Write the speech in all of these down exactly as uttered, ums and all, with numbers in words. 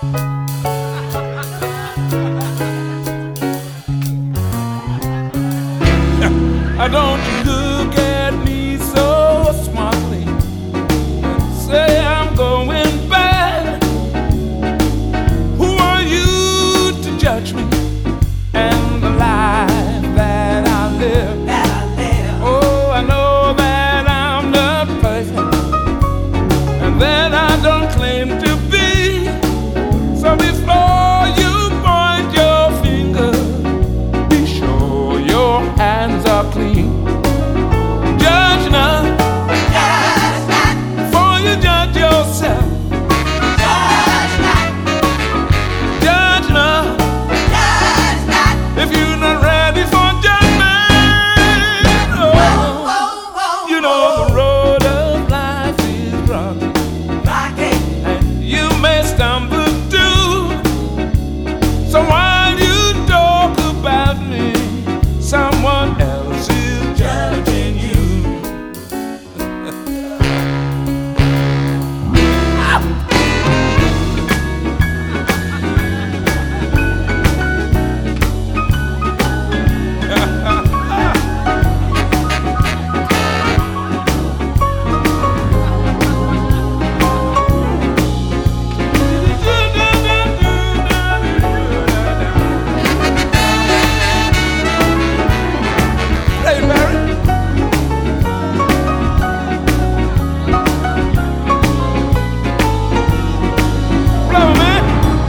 I don't you look at me so smartly and say I'm going bad. Who are you to judge me and the life that I live? That I live. Oh, I know that I'm not perfect and that I don't claim to be. So before you point your finger, be sure your hands are clean. Judge not, Judge not, before you judge yourself. judge not, Judge not, judge not. if you're not ready for judgment. Whoa, Oh, whoa, whoa, you know the road of life is rocky, rocky. and you may stumble too. So while you talk about me, someone else is judging you. Hey, Barry. Blow, man.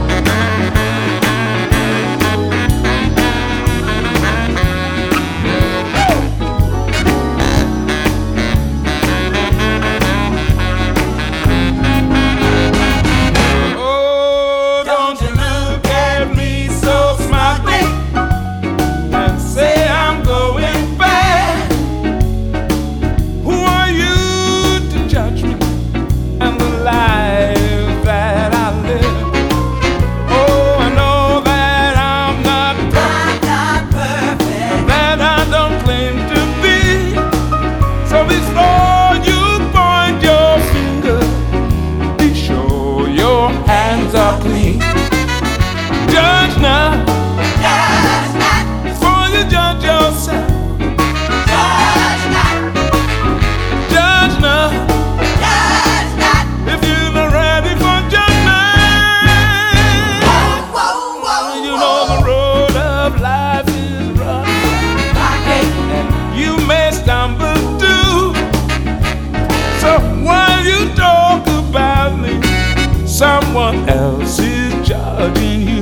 Oh, don't you look at me so smartly and say I'm going bad. Who are you to judge me and the life that I live? Oh, I know that I'm not perfect, I'm not perfect. that I don't claim to be. So before you point your finger, be sure your hands are clean. Judge not, Judge not, before you judge yourself. judge not, Judge not, judge not. if you're not ready for judgment. Whoa, whoa, whoa, You know the road of life is rough, rocky. and you may stumble too. So while you talk about me, someone else is judging you.